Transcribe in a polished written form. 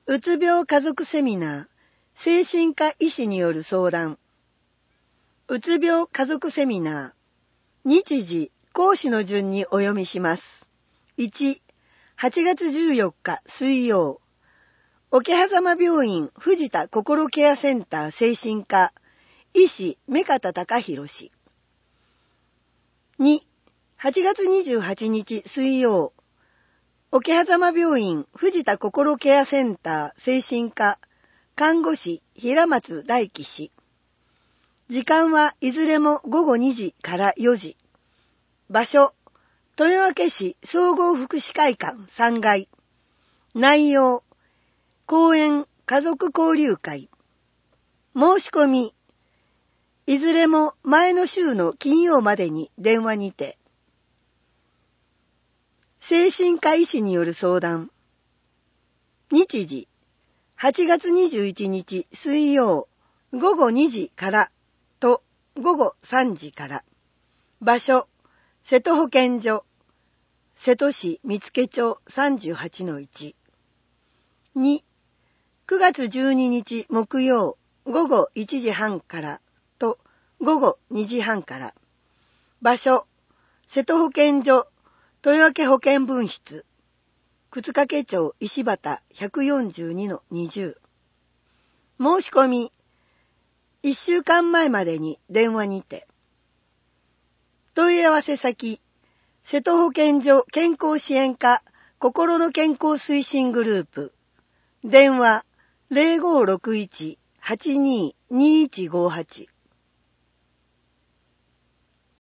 うつ病家族セミナー、精神科医師による相談。うつ病家族セミナー、日時、講師の順にお読みします。1、8月14日水曜、桶狭間病院藤田心ケアセンター精神科、医師目方隆弘氏。2、8月28日水曜、桶狭間病院藤田心ケアセンター精神科看護師平松大樹氏。時間はいずれも午後2時から4時。場所、豊明市総合福祉会館3階。内容、講演家族交流会。申し込み、いずれも前の週の金曜までに電話にて。精神科医師による相談。日時、8月21日水曜午後2時からと午後3時から。場所、瀬戸保健所、瀬戸市見附町 38-1。2、9月12日木曜午後1時半からと午後2時半から。場所、瀬戸保健所豊明保健分室、沓掛町石畑 142-20。申し込み、1週間前までに電話にて。問い合わせ先、瀬戸保健所健康支援課心の健康推進グループ。電話 0561-82-2158。